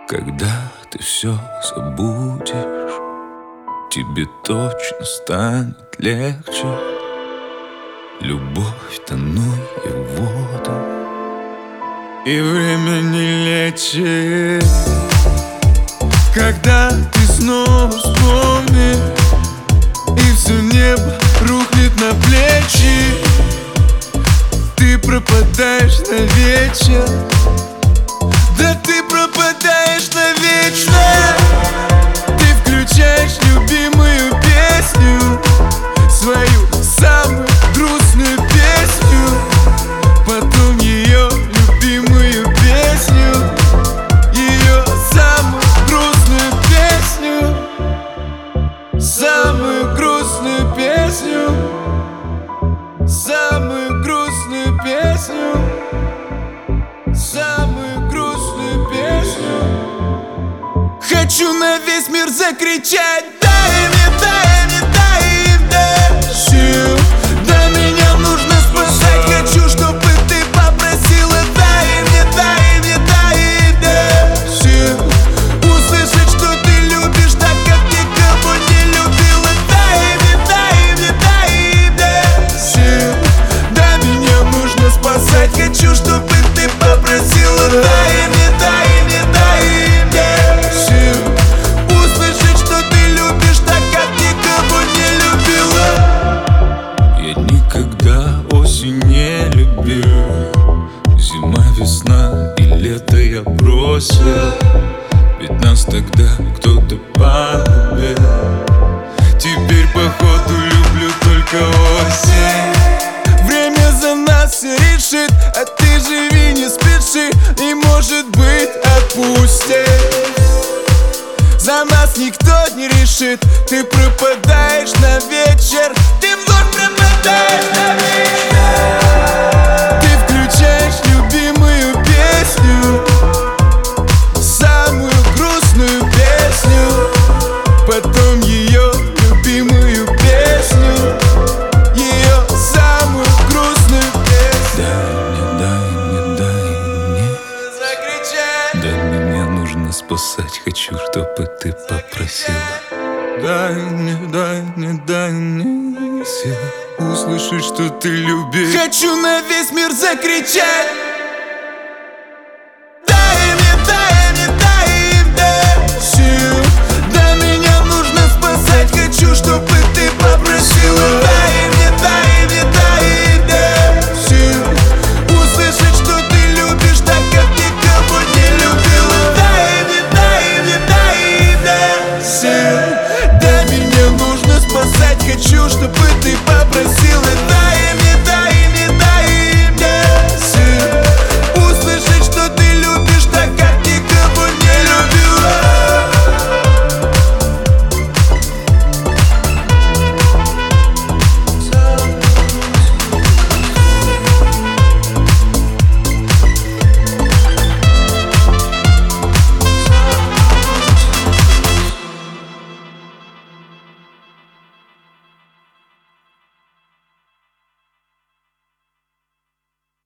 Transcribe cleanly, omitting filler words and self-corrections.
Когда ты все забудешь, тебе точно станет легче. Любовь тонует в воду, и время не лечит. Когда ты снова вспомнишь, и все небо рухнет на плечи, ты пропадаешь навечно. Да ты пропадаешь навечно. Ты включаешь любимую песню, свою самую грустную песню, потом ее любимую песню, ее самую грустную песню, самую грустную песню, самую грустную песню, самую грустную песню. Хочу на весь мир закричать: дай мне, дай мне, дай мне сил. Да меня нужно спасать. Хочу, чтобы ты попросила: дай мне, дай мне, дай мне сил. Услышать, что ты любишь так, как никого не любила. Дай мне, дай мне, дай мне сил. Да меня нужно спасать. Хочу, чтобы ты попросила: дай мне, дай мне, дай мне сил. Услышать, что ты любишь так, как никого не любила. Я никогда осень не любил. Зима, весна и лето я бросил, ведь нас тогда кто-то полюбил. Теперь походу люблю только осень. Время за нас все решит, а ты живи, не спеши, и может быть отпустишь. За нас никто не решит. Ты пропадаешь на вечер, ты вновь пропадаешь на вечер. Ты включаешь любимую песню, самую грустную песню, потом ее любимую песню, ее самую грустную песню. Дай мне, дай мне закричать. Да меня нужно спасать. Хочу, чтобы ты попросила: дай мне, дай мне, дай мне сил. Услышать, что ты любишь. Хочу на весь мир закричать: